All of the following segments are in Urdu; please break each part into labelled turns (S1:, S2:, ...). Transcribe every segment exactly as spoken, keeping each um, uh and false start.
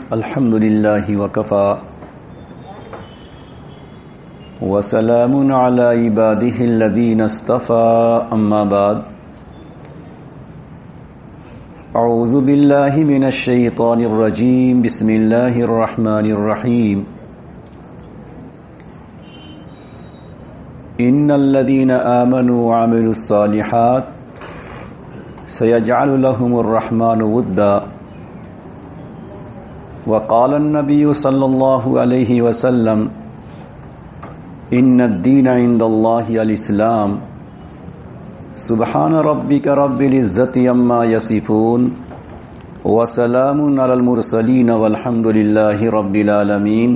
S1: الحمد لله وكفى وسلام على عباده الذين اصطفى أما بعد أعوذ بالله من الشيطان الرجيم بسم الله الرحمن الرحيم إن الذين آمنوا وعملوا الصالحات سيجعل لهم الرحمن ودا وقال النبي صلى الله عليه وسلم إن الدين عند الله الإسلام سبحان ربك رب العزة عما يصفون وسلام على المرسلين والحمد لله رب العالمين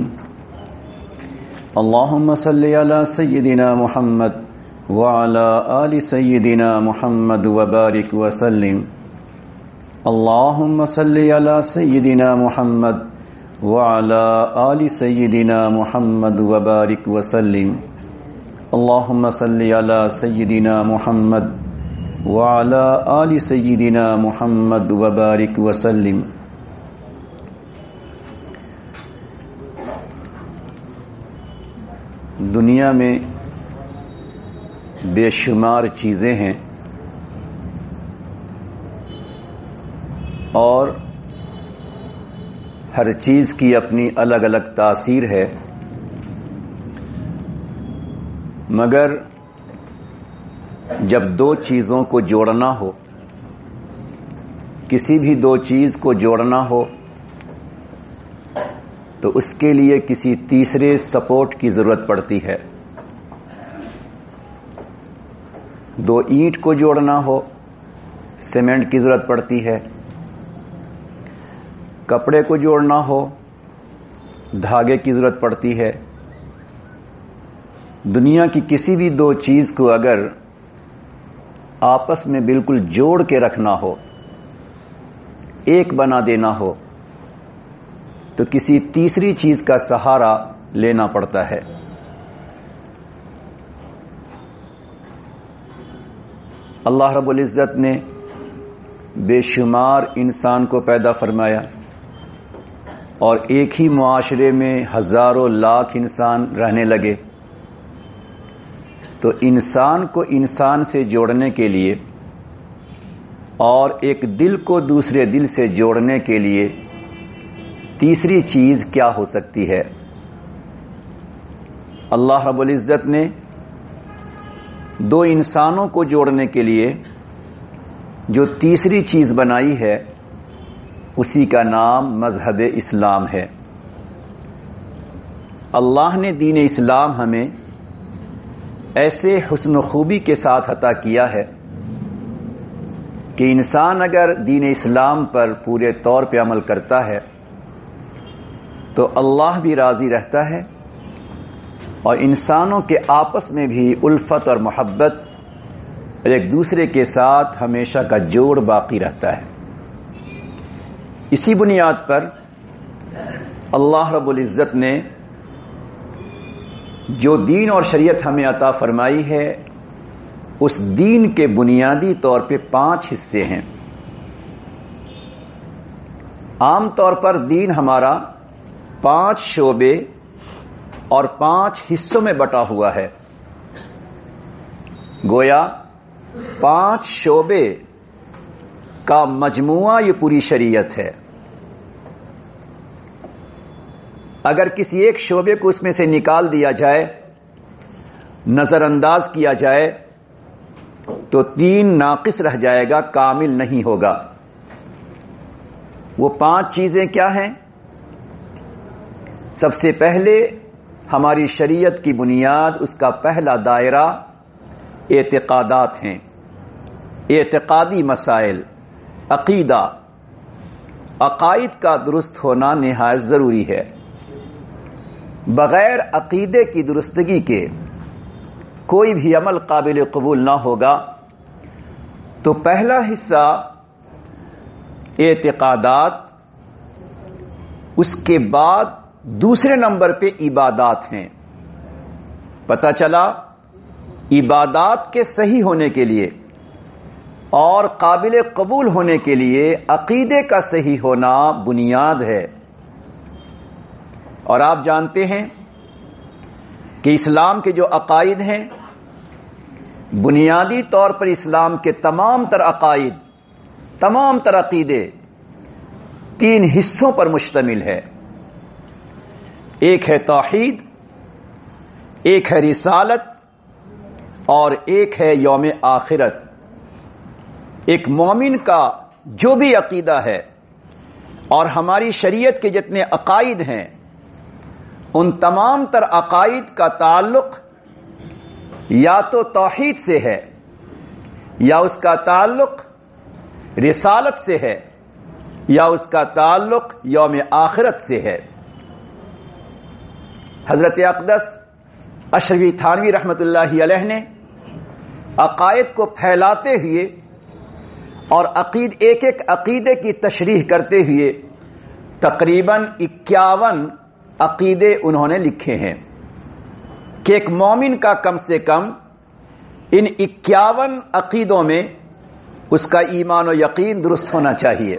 S1: اللهم صل على سيدنا محمد وعلى آل سيدنا محمد وبارك وسلم اللهم صل على سيدنا محمد وعلى آل سيدنا محمد وبارك وسلم اللهم صل على سيدنا محمد وعلى آل سيدنا محمد وبارك وسلم. دنیا میں بے شمار چیزیں ہیں اور ہر چیز کی اپنی الگ الگ تاثیر ہے، مگر جب دو چیزوں کو جوڑنا ہو، کسی بھی دو چیز کو جوڑنا ہو تو اس کے لیے کسی تیسرے سپورٹ کی ضرورت پڑتی ہے. دو اینٹ کو جوڑنا ہو سیمنٹ کی ضرورت پڑتی ہے، کپڑے کو جوڑنا ہو دھاگے کی ضرورت پڑتی ہے. دنیا کی کسی بھی دو چیز کو اگر آپس میں بالکل جوڑ کے رکھنا ہو، ایک بنا دینا ہو، تو کسی تیسری چیز کا سہارا لینا پڑتا ہے. اللہ رب العزت نے بے شمار انسان کو پیدا فرمایا اور ایک ہی معاشرے میں ہزاروں لاکھ انسان رہنے لگے، تو انسان کو انسان سے جوڑنے کے لیے اور ایک دل کو دوسرے دل سے جوڑنے کے لیے تیسری چیز کیا ہو سکتی ہے؟ اللہ رب العزت نے دو انسانوں کو جوڑنے کے لیے جو تیسری چیز بنائی ہے اسی کا نام مذہب اسلام ہے. اللہ نے دین اسلام ہمیں ایسے حسن و خوبی کے ساتھ عطا کیا ہے کہ انسان اگر دین اسلام پر پورے طور پہ عمل کرتا ہے تو اللہ بھی راضی رہتا ہے اور انسانوں کے آپس میں بھی الفت اور محبت ایک دوسرے کے ساتھ ہمیشہ کا جوڑ باقی رہتا ہے. اسی بنیاد پر اللہ رب العزت نے جو دین اور شریعت ہمیں عطا فرمائی ہے اس دین کے بنیادی طور پہ پانچ حصے ہیں. عام طور پر دین ہمارا پانچ شعبے اور پانچ حصوں میں بٹا ہوا ہے. گویا پانچ شعبے کا مجموعہ یہ پوری شریعت ہے. اگر کسی ایک شعبے کو اس میں سے نکال دیا جائے، نظر انداز کیا جائے تو دین ناقص رہ جائے گا، کامل نہیں ہوگا. وہ پانچ چیزیں کیا ہیں؟ سب سے پہلے ہماری شریعت کی بنیاد، اس کا پہلا دائرہ اعتقادات ہیں. اعتقادی مسائل، عقیدہ، عقائد کا درست ہونا نہایت ضروری ہے. بغیر عقیدے کی درستگی کے کوئی بھی عمل قابل قبول نہ ہوگا. تو پہلا حصہ اعتقادات، اس کے بعد دوسرے نمبر پہ عبادات ہیں. پتہ چلا عبادات کے صحیح ہونے کے لیے اور قابل قبول ہونے کے لیے عقیدے کا صحیح ہونا بنیاد ہے. اور آپ جانتے ہیں کہ اسلام کے جو عقائد ہیں بنیادی طور پر اسلام کے تمام تر عقائد تمام تر عقیدے تین حصوں پر مشتمل ہے. ایک ہے توحید، ایک ہے رسالت اور ایک ہے یوم آخرت. ایک مومن کا جو بھی عقیدہ ہے اور ہماری شریعت کے جتنے عقائد ہیں ان تمام تر عقائد کا تعلق یا تو توحید سے ہے یا اس کا تعلق رسالت سے ہے یا اس کا تعلق یوم آخرت سے ہے. حضرت اقدس اشرفی تھانوی رحمۃ اللہ علیہ نے عقائد کو پھیلاتے ہوئے اور عقید ایک ایک عقیدے کی تشریح کرتے ہوئے تقریباً اکیاون عقیدے انہوں نے لکھے ہیں کہ ایک مومن کا کم سے کم ان اکیاون عقیدوں میں اس کا ایمان و یقین درست ہونا چاہیے.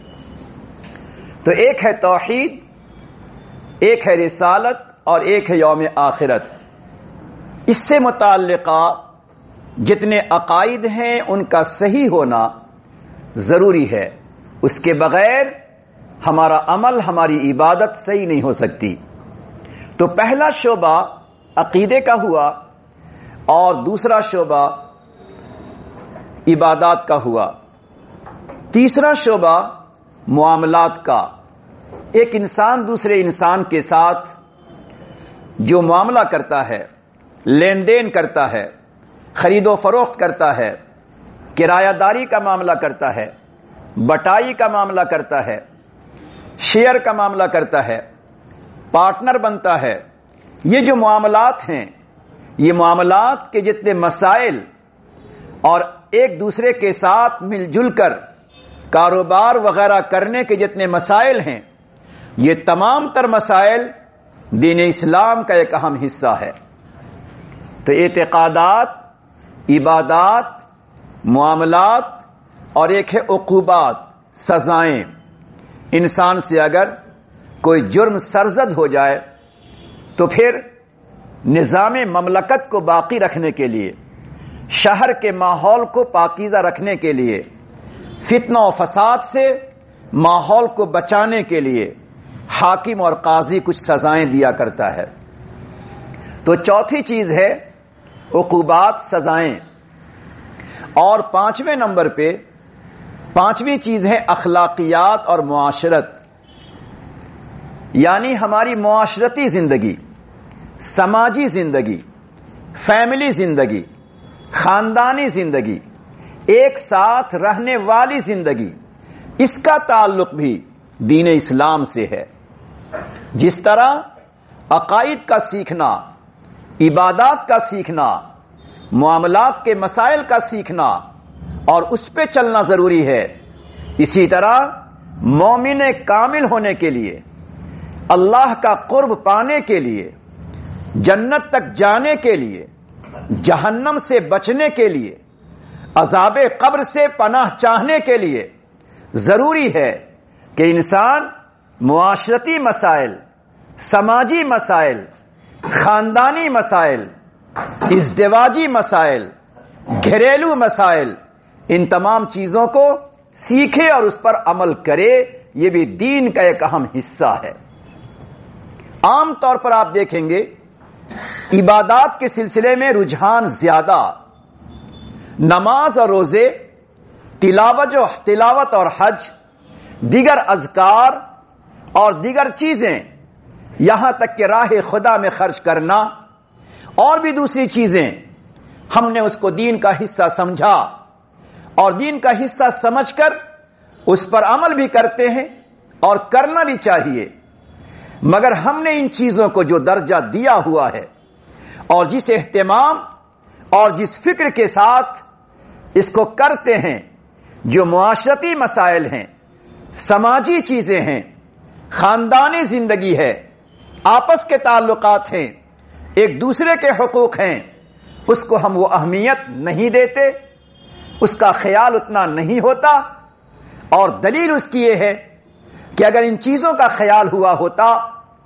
S1: تو ایک ہے توحید، ایک ہے رسالت اور ایک ہے یوم آخرت. اس سے متعلقہ جتنے عقائد ہیں ان کا صحیح ہونا ضروری ہے. اس کے بغیر ہمارا عمل، ہماری عبادت صحیح نہیں ہو سکتی. تو پہلا شعبہ عقیدے کا ہوا اور دوسرا شعبہ عبادات کا ہوا. تیسرا شعبہ معاملات کا. ایک انسان دوسرے انسان کے ساتھ جو معاملہ کرتا ہے، لین دین کرتا ہے، خرید و فروخت کرتا ہے، کرایہ داری کا معاملہ کرتا ہے، بٹائی کا معاملہ کرتا ہے، شیئر کا معاملہ کرتا ہے، پارٹنر بنتا ہے. یہ جو معاملات ہیں یہ معاملات کے جتنے مسائل اور ایک دوسرے کے ساتھ مل جل کر کاروبار وغیرہ کرنے کے جتنے مسائل ہیں یہ تمام تر مسائل دین اسلام کا ایک اہم حصہ ہے. تو اعتقادات، عبادات، معاملات اور ایک ہے عقوبات، سزائیں. انسان سے اگر کوئی جرم سرزد ہو جائے تو پھر نظام مملکت کو باقی رکھنے کے لیے، شہر کے ماحول کو پاکیزہ رکھنے کے لیے، فتنہ و فساد سے ماحول کو بچانے کے لیے حاکم اور قاضی کچھ سزائیں دیا کرتا ہے. تو چوتھی چیز ہے عقوبات، سزائیں. اور پانچویں نمبر پہ پانچویں چیز ہے اخلاقیات اور معاشرت، یعنی ہماری معاشرتی زندگی، سماجی زندگی، فیملی زندگی، خاندانی زندگی، ایک ساتھ رہنے والی زندگی. اس کا تعلق بھی دین اسلام سے ہے. جس طرح عقائد کا سیکھنا، عبادات کا سیکھنا، معاملات کے مسائل کا سیکھنا اور اس پہ چلنا ضروری ہے، اسی طرح مومن کامل ہونے کے لیے، اللہ کا قرب پانے کے لیے، جنت تک جانے کے لیے، جہنم سے بچنے کے لیے، عذاب قبر سے پناہ چاہنے کے لیے ضروری ہے کہ انسان معاشرتی مسائل، سماجی مسائل، خاندانی مسائل، ازدواجی مسائل، گھریلو مسائل، ان تمام چیزوں کو سیکھے اور اس پر عمل کرے. یہ بھی دین کا ایک اہم حصہ ہے. عام طور پر آپ دیکھیں گے عبادات کے سلسلے میں رجحان زیادہ، نماز اور روزے، تلاوت و تلاوت اور حج، دیگر اذکار اور دیگر چیزیں، یہاں تک کہ راہ خدا میں خرچ کرنا اور بھی دوسری چیزیں، ہم نے اس کو دین کا حصہ سمجھا اور دین کا حصہ سمجھ کر اس پر عمل بھی کرتے ہیں اور کرنا بھی چاہیے. مگر ہم نے ان چیزوں کو جو درجہ دیا ہوا ہے اور جس اہتمام اور جس فکر کے ساتھ اس کو کرتے ہیں، جو معاشرتی مسائل ہیں، سماجی چیزیں ہیں، خاندانی زندگی ہے، آپس کے تعلقات ہیں، ایک دوسرے کے حقوق ہیں، اس کو ہم وہ اہمیت نہیں دیتے، اس کا خیال اتنا نہیں ہوتا. اور دلیل اس کی یہ ہے کہ اگر ان چیزوں کا خیال ہوا ہوتا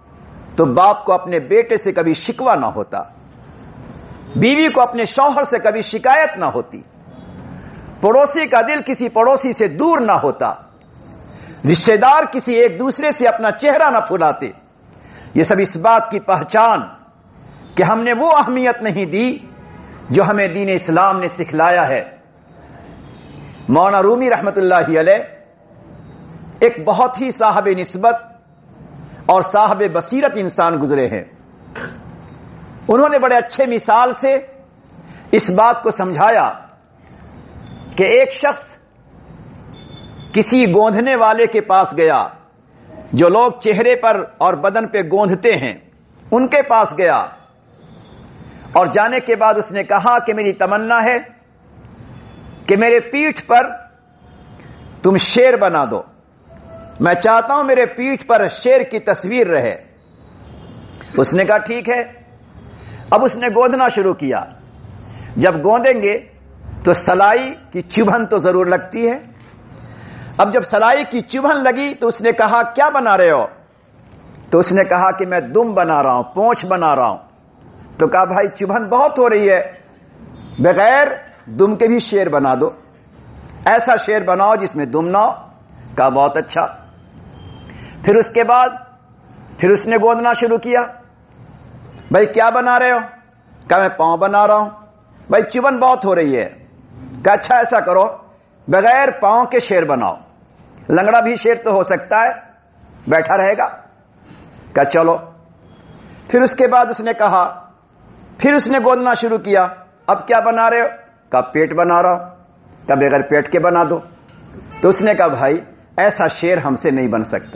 S1: تو باپ کو اپنے بیٹے سے کبھی شکوہ نہ ہوتا، بیوی کو اپنے شوہر سے کبھی شکایت نہ ہوتی، پڑوسی کا دل کسی پڑوسی سے دور نہ ہوتا، رشتہ دار کسی ایک دوسرے سے اپنا چہرہ نہ پھلاتے۔ یہ سب اس بات کی پہچان کہ ہم نے وہ اہمیت نہیں دی جو ہمیں دین اسلام نے سکھلایا ہے۔ مولانا رومی رحمت اللہ علیہ ایک بہت ہی صاحب نسبت اور صاحب بصیرت انسان گزرے ہیں۔ انہوں نے بڑے اچھے مثال سے اس بات کو سمجھایا کہ ایک شخص کسی گوندھنے والے کے پاس گیا، جو لوگ چہرے پر اور بدن پہ گوندھتے ہیں ان کے پاس گیا، اور جانے کے بعد اس نے کہا کہ میری تمنا ہے کہ میرے پیٹھ پر تم شیر بنا دو، میں چاہتا ہوں میرے پیٹھ پر شیر کی تصویر رہے۔ اس نے کہا ٹھیک ہے۔ اب اس نے گوندھنا شروع کیا۔ جب گوندیں گے تو سلائی کی چبھن تو ضرور لگتی ہے۔ اب جب سلائی کی چبھن لگی تو اس نے کہا کیا بنا رہے ہو؟ تو اس نے کہا کہ میں دم بنا رہا ہوں، پونچھ بنا رہا ہوں۔ تو کہا بھائی چبھن بہت ہو رہی ہے، بغیر دم کے بھی شیر بنا دو، ایسا شیر بناؤ جس میں دم نہ ہو۔ کہا بہت اچھا۔ پھر اس کے بعد پھر اس نے گوندنا شروع کیا۔ بھائی کیا بنا رہے ہو؟ کہا میں پاؤں بنا رہا ہوں۔ بھائی چبھن بہت ہو رہی ہے۔ کہا اچھا ایسا کرو، بغیر پاؤں کے شیر بناؤ، لنگڑا بھی شیر تو ہو سکتا ہے، بیٹھا رہے گا۔ کہا چلو۔ پھر اس کے بعد اس نے کہا، پھر اس نے گوندنا شروع کیا، اب کیا بنا رہے ہو؟ کہا پیٹ بنا رہا ہوں۔ کہا بغیر پیٹ کے بنا دو۔ تو اس نے کہا بھائی ایسا شیر ہم سے نہیں بن سکتا،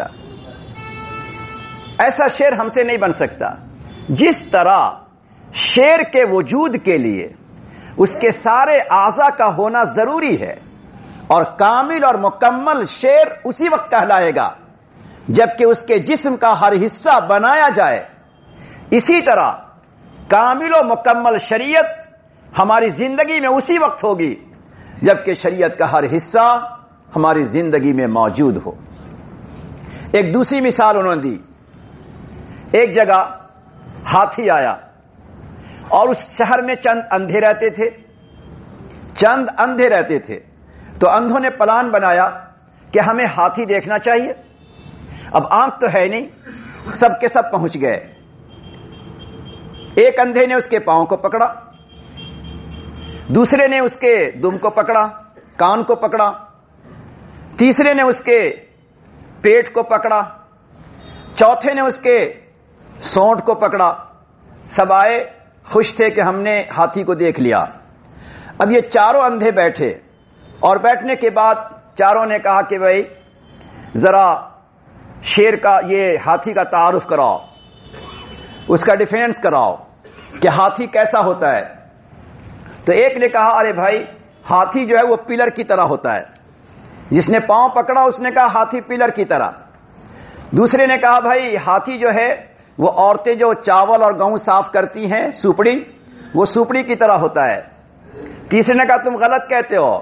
S1: ایسا شیر ہم سے نہیں بن سکتا۔ جس طرح شیر کے وجود کے لیے اس کے سارے اعضاء کا ہونا ضروری ہے، اور کامل اور مکمل شیر اسی وقت کہلائے گا جبکہ اس کے جسم کا ہر حصہ بنایا جائے، اسی طرح کامل و مکمل شریعت ہماری زندگی میں اسی وقت ہوگی جبکہ شریعت کا ہر حصہ ہماری زندگی میں موجود ہو۔ ایک دوسری مثال انہوں نے دی۔ ایک جگہ ہاتھی آیا اور اس شہر میں چند اندھے رہتے تھے، چند اندھے رہتے تھے تو اندھوں نے پلان بنایا کہ ہمیں ہاتھی دیکھنا چاہیے۔ اب آنکھ تو ہے نہیں، سب کے سب پہنچ گئے۔ ایک اندھے نے اس کے پاؤں کو پکڑا، دوسرے نے اس کے دم کو پکڑا، کان کو پکڑا، تیسرے نے اس کے پیٹ کو پکڑا، چوتھے نے اس کے سونٹ کو پکڑا۔ سب آئے، خوش تھے کہ ہم نے ہاتھی کو دیکھ لیا۔ اب یہ چاروں اندھے بیٹھے، اور بیٹھنے کے بعد چاروں نے کہا کہ بھائی ذرا شیر کا، یہ ہاتھی کا تعارف کراؤ، اس کا ڈیفینس کراؤ کہ ہاتھی کیسا ہوتا ہے۔ تو ایک نے کہا ارے بھائی ہاتھی جو ہے وہ پلر کی طرح ہوتا ہے۔ جس نے پاؤں پکڑا اس نے کہا ہاتھی پلر کی طرح۔ دوسرے نے کہا بھائی ہاتھی جو ہے وہ عورتیں جو چاول اور گیہوں صاف کرتی ہیں، سوپڑی، وہ سوپڑی کی طرح ہوتا ہے۔ تیسرے نے کہا تم غلط کہتے ہو،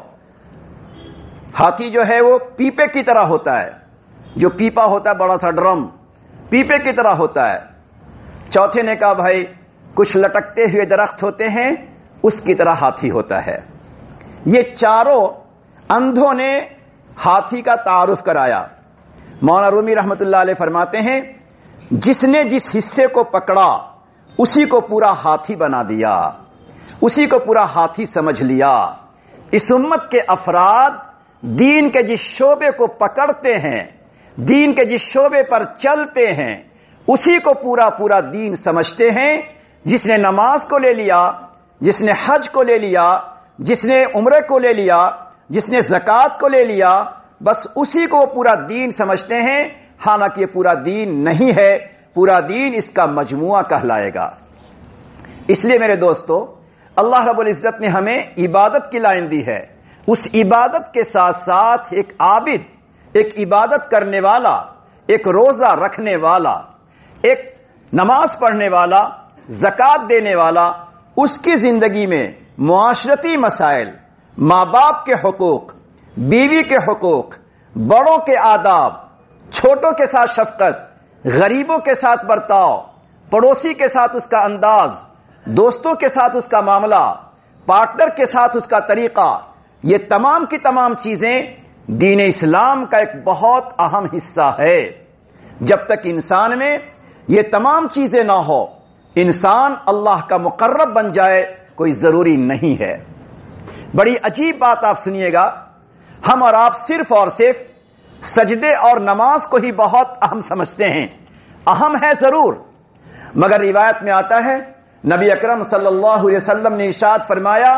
S1: ہاتھی جو ہے وہ پیپے کی طرح ہوتا ہے، جو پیپا ہوتا ہے بڑا سا ڈرم، پیپے کی طرح ہوتا ہے۔ چوتھے نے کہا بھائی کچھ لٹکتے ہوئے درخت ہوتے ہیں، اس کی طرح ہاتھی ہوتا ہے۔ یہ چاروں اندھوں نے ہاتھی کا تعارف کرایا۔ مولانا رومی رحمت اللہ علیہ فرماتے ہیں جس نے جس حصے کو پکڑا اسی کو پورا ہاتھی بنا دیا، اسی کو پورا ہاتھی سمجھ لیا۔ اس امت کے افراد دین کے جس شعبے کو پکڑتے ہیں، دین کے جس شعبے پر چلتے ہیں، اسی کو پورا پورا دین سمجھتے ہیں۔ جس نے نماز کو لے لیا، جس نے حج کو لے لیا، جس نے عمرے کو لے لیا، جس نے زکوٰۃ کو لے لیا، بس اسی کو پورا دین سمجھتے ہیں، حالانکہ یہ پورا دین نہیں ہے، پورا دین اس کا مجموعہ کہلائے گا۔ اس لیے میرے دوستو، اللہ رب العزت نے ہمیں عبادت کی لائن دی ہے۔ اس عبادت کے ساتھ ساتھ ایک عابد، ایک عبادت کرنے والا، ایک روزہ رکھنے والا، ایک نماز پڑھنے والا، زکوٰۃ دینے والا، اس کی زندگی میں معاشرتی مسائل، ماں باپ کے حقوق، بیوی کے حقوق، بڑوں کے آداب، چھوٹوں کے ساتھ شفقت، غریبوں کے ساتھ برتاؤ، پڑوسی کے ساتھ اس کا انداز، دوستوں کے ساتھ اس کا معاملہ، پارٹنر کے ساتھ اس کا طریقہ، یہ تمام کی تمام چیزیں دین اسلام کا ایک بہت اہم حصہ ہے۔ جب تک انسان میں یہ تمام چیزیں نہ ہو، انسان اللہ کا مقرب بن جائے کوئی ضروری نہیں ہے۔ بڑی عجیب بات آپ سنیے گا، ہم اور آپ صرف اور صرف سجدے اور نماز کو ہی بہت اہم سمجھتے ہیں۔ اہم ہے ضرور، مگر روایت میں آتا ہے نبی اکرم صلی اللہ علیہ وسلم نے ارشاد فرمایا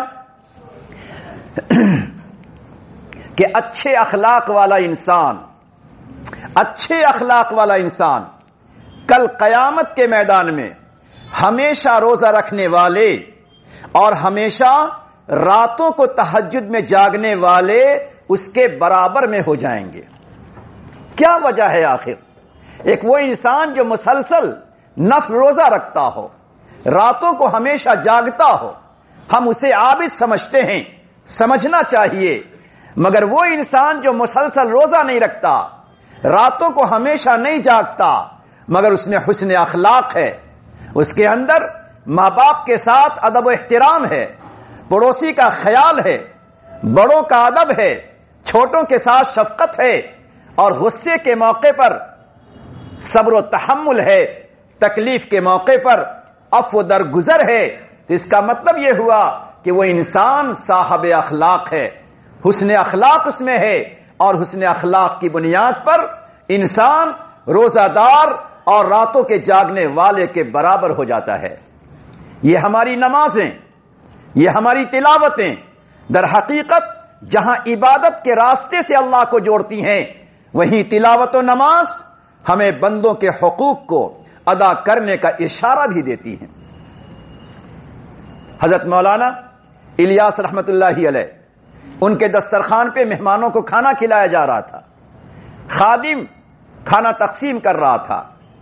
S1: کہ اچھے اخلاق والا انسان اچھے اخلاق والا انسان کل قیامت کے میدان میں ہمیشہ روزہ رکھنے والے اور ہمیشہ راتوں کو تہجد میں جاگنے والے اس کے برابر میں ہو جائیں گے۔ کیا وجہ ہے آخر؟ ایک وہ انسان جو مسلسل نفل روزہ رکھتا ہو، راتوں کو ہمیشہ جاگتا ہو، ہم اسے عابد سمجھتے ہیں، سمجھنا چاہیے، مگر وہ انسان جو مسلسل روزہ نہیں رکھتا، راتوں کو ہمیشہ نہیں جاگتا، مگر اس میں حسن اخلاق ہے، اس کے اندر ماں باپ کے ساتھ ادب و احترام ہے، پڑوسی کا خیال ہے، بڑوں کا ادب ہے، چھوٹوں کے ساتھ شفقت ہے، اور غصے کے موقع پر صبر و تحمل ہے، تکلیف کے موقع پر عفو درگزر ہے، تو اس کا مطلب یہ ہوا کہ وہ انسان صاحب اخلاق ہے، حسن اخلاق اس میں ہے، اور حسن اخلاق کی بنیاد پر انسان روزہ دار اور راتوں کے جاگنے والے کے برابر ہو جاتا ہے۔ یہ ہماری نمازیں، یہ ہماری تلاوتیں در حقیقت جہاں عبادت کے راستے سے اللہ کو جوڑتی ہیں، وہیں تلاوت و نماز ہمیں بندوں کے حقوق کو ادا کرنے کا اشارہ بھی دیتی ہیں۔ حضرت مولانا الیاس رحمت اللہ علیہ، ان کے دسترخوان پہ مہمانوں کو کھانا کھلایا جا رہا تھا، خادم کھانا تقسیم کر رہا تھا،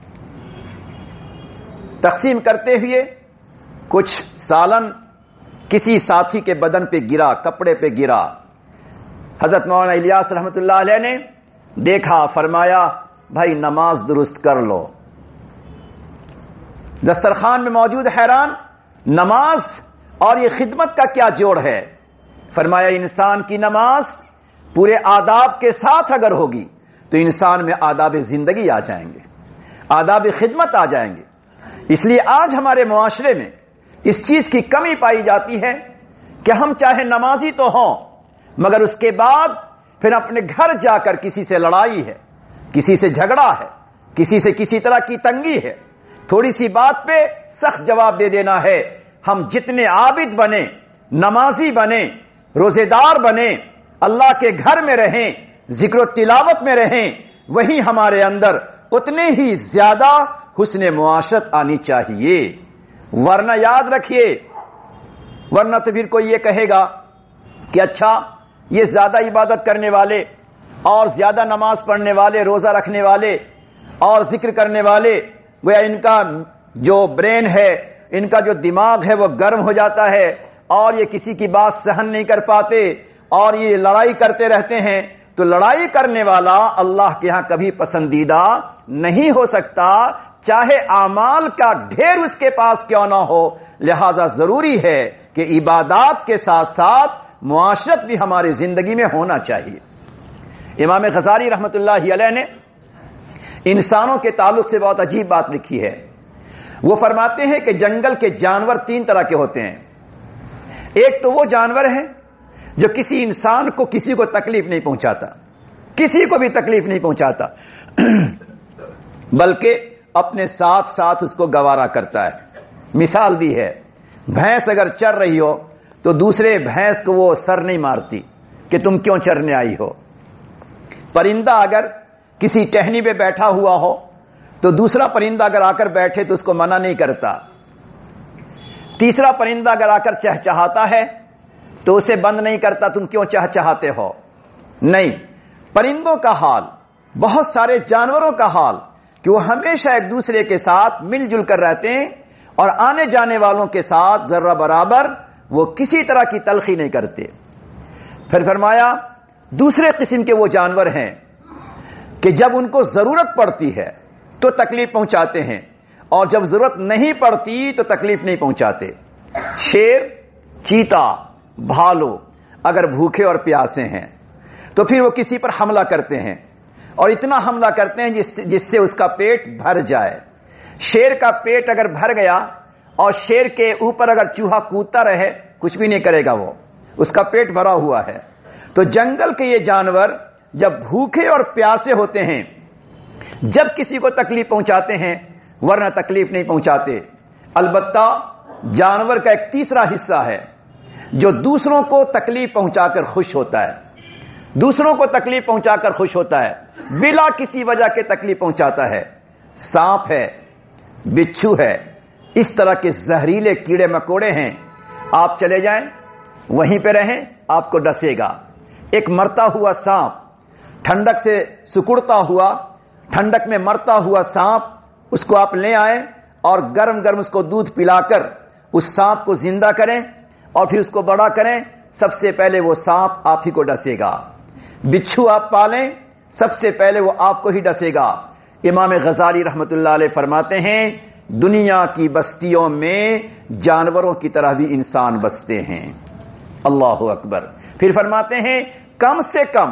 S1: تقسیم کرتے ہوئے کچھ سالن کسی ساتھی کے بدن پہ گرا، کپڑے پہ گرا۔ حضرت مولانا الیاس رحمت اللہ علیہ نے دیکھا، فرمایا بھائی نماز درست کر لو۔ دسترخوان میں موجود حیران، نماز اور یہ خدمت کا کیا جوڑ ہے؟ فرمایا انسان کی نماز پورے آداب کے ساتھ اگر ہوگی تو انسان میں آداب زندگی آ جائیں گے، آداب خدمت آ جائیں گے۔ اس لیے آج ہمارے معاشرے میں اس چیز کی کمی پائی جاتی ہے کہ ہم چاہے نمازی تو ہوں، مگر اس کے بعد پھر اپنے گھر جا کر کسی سے لڑائی ہے، کسی سے جھگڑا ہے، کسی سے کسی طرح کی تنگی ہے، تھوڑی سی بات پہ سخت جواب دے دینا ہے۔ ہم جتنے عابد بنے، نمازی بنے، روزے دار بنے، اللہ کے گھر میں رہیں، ذکر و تلاوت میں رہیں، وہی ہمارے اندر اتنے ہی زیادہ حسن معاشرت آنی چاہیے۔ ورنہ یاد رکھیے، ورنہ تو پھر کوئی یہ کہے گا کہ اچھا یہ زیادہ عبادت کرنے والے اور زیادہ نماز پڑھنے والے، روزہ رکھنے والے اور ذکر کرنے والے، گویا ان کا جو برین ہے، ان کا جو دماغ ہے وہ گرم ہو جاتا ہے اور یہ کسی کی بات سہن نہیں کر پاتے اور یہ لڑائی کرتے رہتے ہیں۔ تو لڑائی کرنے والا اللہ کے ہاں کبھی پسندیدہ نہیں ہو سکتا، چاہے اعمال کا ڈھیر اس کے پاس کیوں نہ ہو۔ لہذا ضروری ہے کہ عبادات کے ساتھ ساتھ معاشرت بھی ہماری زندگی میں ہونا چاہیے۔ امام غزالی رحمت اللہ علیہ نے انسانوں کے تعلق سے بہت عجیب بات لکھی ہے۔ وہ فرماتے ہیں کہ جنگل کے جانور تین طرح کے ہوتے ہیں۔ ایک تو وہ جانور ہے جو کسی انسان کو کسی کو تکلیف نہیں پہنچاتا، کسی کو بھی تکلیف نہیں پہنچاتا، بلکہ اپنے ساتھ ساتھ اس کو گوارا کرتا ہے۔ مثال دی ہے، بھینس اگر چر رہی ہو تو دوسرے بھینس کو وہ سر نہیں مارتی کہ تم کیوں چرنے آئی ہو۔ پرندہ اگر کسی ٹہنی پہ بیٹھا ہوا ہو تو دوسرا پرندہ اگر آ کر بیٹھے تو اس کو منع نہیں کرتا۔ تیسرا پرندہ اگر آ کر چہچہاتا ہے تو اسے بند نہیں کرتا، تم کیوں چہچہاتے ہو۔ نہیں، پرندوں کا حال، بہت سارے جانوروں کا حال کہ وہ ہمیشہ ایک دوسرے کے ساتھ مل جل کر رہتے ہیں اور آنے جانے والوں کے ساتھ ذرہ برابر وہ کسی طرح کی تلخی نہیں کرتے۔ پھر فرمایا دوسرے قسم کے وہ جانور ہیں کہ جب ان کو ضرورت پڑتی ہے تو تکلیف پہنچاتے ہیں، اور جب ضرورت نہیں پڑتی تو تکلیف نہیں پہنچاتے۔ شیر، چیتا، بھالو اگر بھوکے اور پیاسے ہیں تو پھر وہ کسی پر حملہ کرتے ہیں، اور اتنا حملہ کرتے ہیں جس جس سے اس کا پیٹ بھر جائے۔ شیر کا پیٹ اگر بھر گیا اور شیر کے اوپر اگر چوہا کودتا رہے کچھ بھی نہیں کرے گا، وہ اس کا پیٹ بھرا ہوا ہے۔ تو جنگل کے یہ جانور جب بھوکے اور پیاسے ہوتے ہیں، جب کسی کو تکلیف پہنچاتے ہیں، ورنہ تکلیف نہیں پہنچاتے۔ البتہ جانور کا ایک تیسرا حصہ ہے جو دوسروں کو تکلیف پہنچا کر خوش ہوتا ہے، دوسروں کو تکلیف پہنچا کر خوش ہوتا ہے، بلا کسی وجہ کے تکلیف پہنچاتا ہے۔ سانپ ہے، بچھو ہے، اس طرح کے زہریلے کیڑے مکوڑے ہیں، آپ چلے جائیں وہیں پہ رہیں آپ کو ڈسے گا۔ ایک مرتا ہوا سانپ، ٹھنڈک سے سکڑتا ہوا، ٹھنڈک میں مرتا ہوا سانپ، اس کو آپ لے آئیں اور گرم گرم اس کو دودھ پلا کر اس سانپ کو زندہ کریں اور پھر اس کو بڑا کریں، سب سے پہلے وہ سانپ آپ ہی کو ڈسے گا۔ بچھو آپ پالیں، سب سے پہلے وہ آپ کو ہی ڈسے گا۔ امام غزالی رحمت اللہ علیہ فرماتے ہیں دنیا کی بستیوں میں جانوروں کی طرح بھی انسان بستے ہیں۔ اللہ اکبر۔ پھر فرماتے ہیں کم سے کم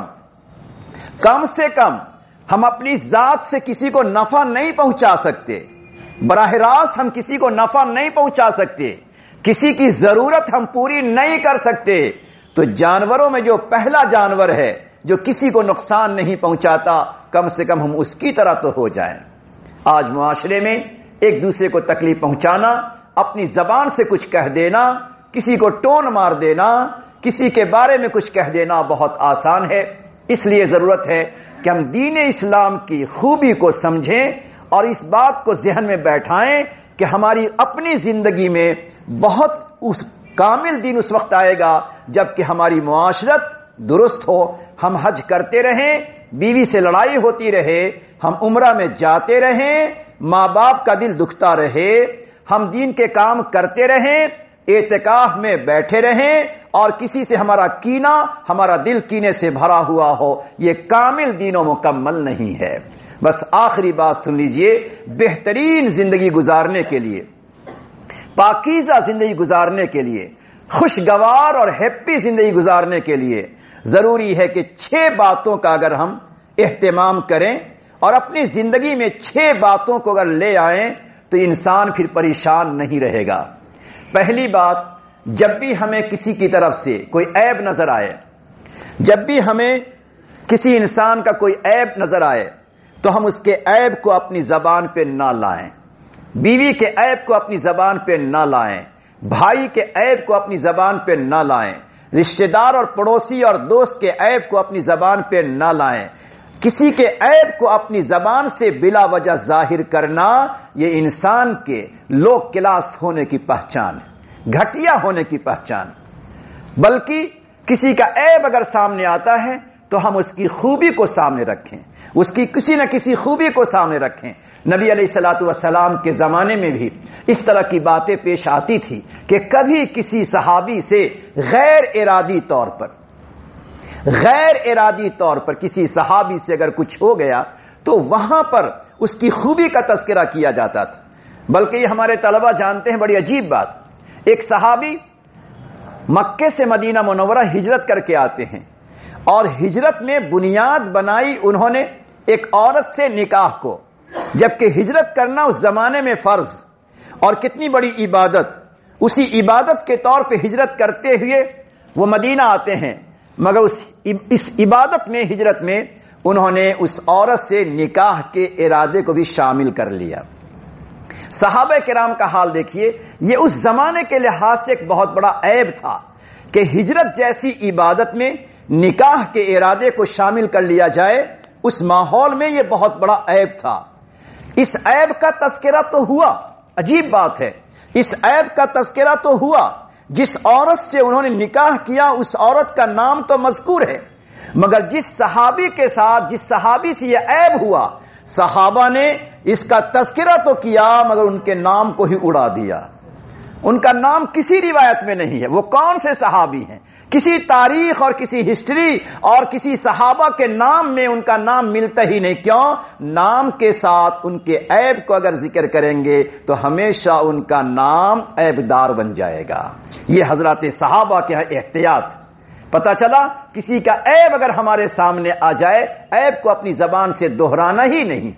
S1: کم سے کم ہم اپنی ذات سے کسی کو نفع نہیں پہنچا سکتے، براہ راست ہم کسی کو نفع نہیں پہنچا سکتے، کسی کی ضرورت ہم پوری نہیں کر سکتے، تو جانوروں میں جو پہلا جانور ہے جو کسی کو نقصان نہیں پہنچاتا، کم سے کم ہم اس کی طرح تو ہو جائیں۔ آج معاشرے میں ایک دوسرے کو تکلیف پہنچانا، اپنی زبان سے کچھ کہہ دینا، کسی کو ٹون مار دینا، کسی کے بارے میں کچھ کہہ دینا بہت آسان ہے۔ اس لیے ضرورت ہے کہ ہم دین اسلام کی خوبی کو سمجھیں اور اس بات کو ذہن میں بیٹھائیں کہ ہماری اپنی زندگی میں بہت اس کامل دین اس وقت آئے گا جب کہ ہماری معاشرت درست ہو، ہم حج کرتے رہیں، بیوی سے لڑائی ہوتی رہے، ہم عمرہ میں جاتے رہیں، ماں باپ کا دل دکھتا رہے، ہم دین کے کام کرتے رہیں، اعتکاف میں بیٹھے رہیں اور کسی سے ہمارا کینہ، ہمارا دل کینے سے بھرا ہوا ہو، یہ کامل دین و مکمل نہیں ہے۔ بس آخری بات سن لیجئے، بہترین زندگی گزارنے کے لیے، پاکیزہ زندگی گزارنے کے لیے، خوشگوار اور ہیپی زندگی گزارنے کے لیے ضروری ہے کہ چھ باتوں کا اگر ہم اہتمام کریں اور اپنی زندگی میں چھ باتوں کو اگر لے آئیں تو انسان پھر پریشان نہیں رہے گا۔ پہلی بات، جب بھی ہمیں کسی کی طرف سے کوئی عیب نظر آئے، جب بھی ہمیں کسی انسان کا کوئی عیب نظر آئے تو ہم اس کے عیب کو اپنی زبان پہ نہ لائیں، بیوی کے عیب کو اپنی زبان پہ نہ لائیں، بھائی کے عیب کو اپنی زبان پہ نہ لائیں، رشتہ دار اور پڑوسی اور دوست کے عیب کو اپنی زبان پہ نہ لائیں۔ کسی کے عیب کو اپنی زبان سے بلا وجہ ظاہر کرنا یہ انسان کے لو کلاس ہونے کی پہچان ہے، گھٹیا ہونے کی پہچان۔ بلکہ کسی کا عیب اگر سامنے آتا ہے تو ہم اس کی خوبی کو سامنے رکھیں، اس کی کسی نہ کسی خوبی کو سامنے رکھیں۔ نبی علیہ الصلوۃ والسلام کے زمانے میں بھی اس طرح کی باتیں پیش آتی تھی کہ کبھی کسی صحابی سے غیر ارادی طور پر غیر ارادی طور پر کسی صحابی سے اگر کچھ ہو گیا تو وہاں پر اس کی خوبی کا تذکرہ کیا جاتا تھا۔ بلکہ یہ ہمارے طلبہ جانتے ہیں بڑی عجیب بات، ایک صحابی مکے سے مدینہ منورہ ہجرت کر کے آتے ہیں اور ہجرت میں بنیاد بنائی انہوں نے ایک عورت سے نکاح کو، جبکہ ہجرت کرنا اس زمانے میں فرض اور کتنی بڑی عبادت، اسی عبادت کے طور پہ ہجرت کرتے ہوئے وہ مدینہ آتے ہیں، مگر اس اس عبادت میں، ہجرت میں انہوں نے اس عورت سے نکاح کے ارادے کو بھی شامل کر لیا۔ صحابہ کرام کا حال دیکھیے، یہ اس زمانے کے لحاظ سے ایک بہت بڑا عیب تھا کہ ہجرت جیسی عبادت میں نکاح کے ارادے کو شامل کر لیا جائے، اس ماحول میں یہ بہت بڑا عیب تھا۔ اس عیب کا تذکرہ تو ہوا، عجیب بات ہے، اس عیب کا تذکرہ تو ہوا، جس عورت سے انہوں نے نکاح کیا اس عورت کا نام تو مذکور ہے، مگر جس صحابی کے ساتھ، جس صحابی سے یہ عیب ہوا، صحابہ نے اس کا تذکرہ تو کیا مگر ان کے نام کو ہی اڑا دیا، ان کا نام کسی روایت میں نہیں ہے، وہ کون سے صحابی ہیں، کسی تاریخ اور کسی ہسٹری اور کسی صحابہ کے نام میں ان کا نام ملتا ہی نہیں. کیوں؟ نام کے ساتھ ان کے عیب کو اگر ذکر کریں گے تو ہمیشہ ان کا نام عیبدار بن جائے گا. یہ حضرات صحابہ کے احتیاط. پتا چلا کسی کا عیب اگر ہمارے سامنے آ جائے، عیب کو اپنی زبان سے دہرانا ہی نہیں.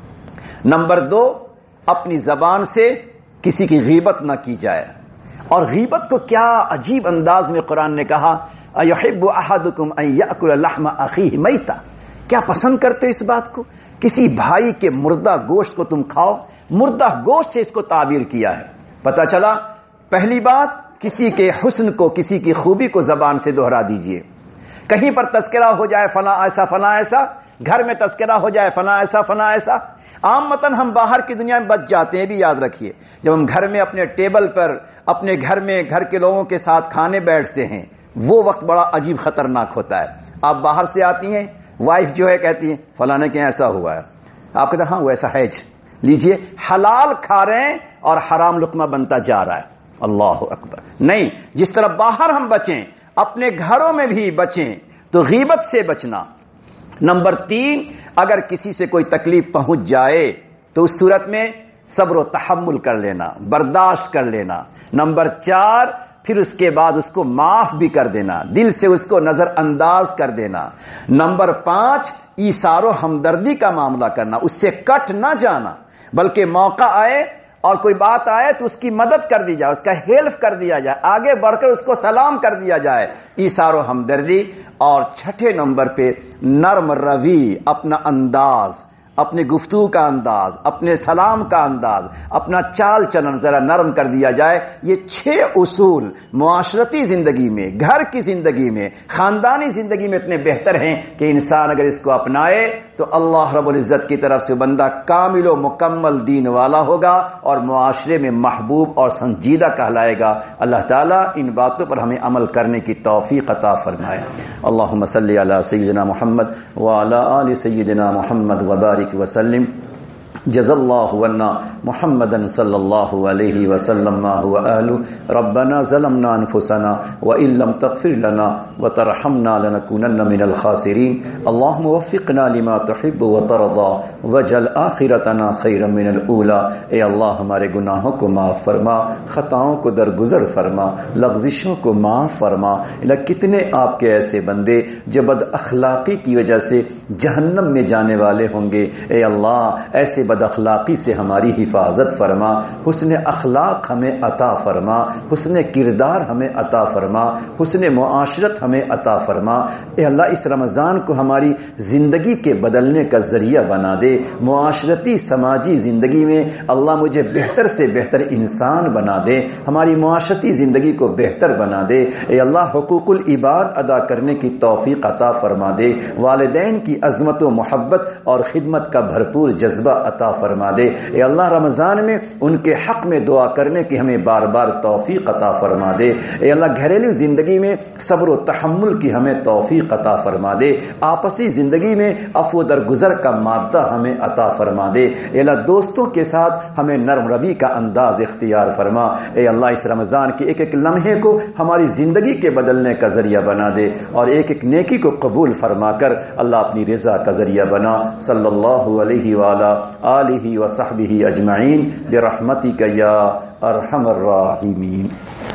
S1: نمبر دو، اپنی زبان سے کسی کی غیبت نہ کی جائے. اور غیبت کو کیا عجیب انداز میں قرآن نے کہا، اَيُحِبُّ أَحَدُكُمْ أَن يَأْكُلَ لَحْمَ أَخِيهِ مَيْتًا. کیا پسند کرتے اس بات کو؟ کسی بھائی کے مردہ گوشت کو تم کھاؤ. مردہ گوشت سے اس کو تعبیر کیا ہے. پتا چلا پہلی بات، کسی کے حسن کو، کسی کی خوبی کو زبان سے دہرا دیجئے. کہیں پر تذکرہ ہو جائے فلاں ایسا فلاں ایسا، گھر میں تذکرہ ہو جائے فلاں ایسا فلاں ایسا. عامتاً ہم باہر کی دنیا میں بچ جاتے ہیں، بھی یاد رکھیے. جب ہم گھر میں اپنے ٹیبل پر اپنے گھر میں گھر کے لوگوں کے ساتھ کھانے بیٹھتے ہیں، وہ وقت بڑا عجیب خطرناک ہوتا ہے. آپ باہر سے آتی ہیں، وائف جو ہے کہتی ہے فلانے کے ایسا ہوا ہے. آپ کہتے ہیں ہاں وہ ایسا ہے. لیجئے، حلال کھا رہے ہیں اور حرام لقمہ بنتا جا رہا ہے. اللہ اکبر. نہیں، جس طرح باہر ہم بچیں، اپنے گھروں میں بھی بچیں. تو غیبت سے بچنا. نمبر تین، اگر کسی سے کوئی تکلیف پہنچ جائے تو اس صورت میں صبر و تحمل کر لینا، برداشت کر لینا. نمبر چار، پھر اس کے بعد اس کو معاف بھی کر دینا، دل سے اس کو نظر انداز کر دینا. نمبر پانچ، ایثار و ہمدردی کا معاملہ کرنا، اس سے کٹ نہ جانا، بلکہ موقع آئے اور کوئی بات آئے تو اس کی مدد کر دی جائے، اس کا ہیلپ کر دیا جائے، آگے بڑھ کر اس کو سلام کر دیا جائے. ایثار و ہمدردی. اور چھٹے نمبر پہ نرم روی، اپنا انداز، اپنے گفتگو کا انداز، اپنے سلام کا انداز، اپنا چال چلن ذرا نرم کر دیا جائے. یہ چھ اصول معاشرتی زندگی میں، گھر کی زندگی میں، خاندانی زندگی میں اتنے بہتر ہیں کہ انسان اگر اس کو اپنائے تو اللہ رب العزت کی طرف سے بندہ کامل و مکمل دین والا ہوگا اور معاشرے میں محبوب اور سنجیدہ کہلائے گا. اللہ تعالیٰ ان باتوں پر ہمیں عمل کرنے کی توفیق عطا فرمائے. اللہم صلی علی سیدنا محمد وعلی آل سیدنا محمد وبارک وسلم. جزا اللہ عنا محمدا صلی اللہ علیہ وسلم ما هو اهل. ربنا ظلمنا انفسنا وان لم تغفر لنا وترحمنا لنكونن من الخاسرین. اللهم وفقنا لما تحب وترضى واجعل آخرتنا خيرا من الاولى. اے اللہ ہمارے گناہوں کو معاف فرما، خطاؤں کو درگزر فرما، لغزشوں کو معاف فرما. کتنے آپ کے ایسے بندے جو بد اخلاقی کی وجہ سے جہنم میں جانے والے ہوں گے. اے اللہ ایسے بد اخلاقی سے ہماری حفاظت فرما، حسن اخلاق ہمیں عطا فرما، حسن کردار ہمیں عطا فرما، حسن معاشرت ہمیں عطا فرما. اے اللہ اس رمضان کو ہماری زندگی کے بدلنے کا ذریعہ بنا دے. معاشرتی سماجی زندگی میں اللہ مجھے بہتر سے بہتر انسان بنا دے، ہماری معاشرتی زندگی کو بہتر بنا دے. اے اللہ حقوق العباد ادا کرنے کی توفیق عطا فرما دے. والدین کی عظمت و محبت اور خدمت کا بھرپور جذبہ عطا فرما دے. اے اللہ رمضان میں ان کے حق میں دعا کرنے کی ہمیں بار بار توفیق عطا فرما دے. اے اللہ گھریلو زندگی میں صبر و تحمل کی ہمیں توفیق عطا فرما دے. آپسی زندگی میں عفو درگزر کا مادہ ہمیں عطا فرما دے. اے اللہ دوستوں کے ساتھ ہمیں نرم روی کا انداز اختیار فرما. اے اللہ اس رمضان کے ایک ایک لمحے کو ہماری زندگی کے بدلنے کا ذریعہ بنا دے اور ایک ایک نیکی کو قبول فرما کر اللہ اپنی رضا کا ذریعہ بنا. صلی اللہ علیہ وآلہ آلہ وصحبہ اجمعین برحمتک یا ارحم الراحمین.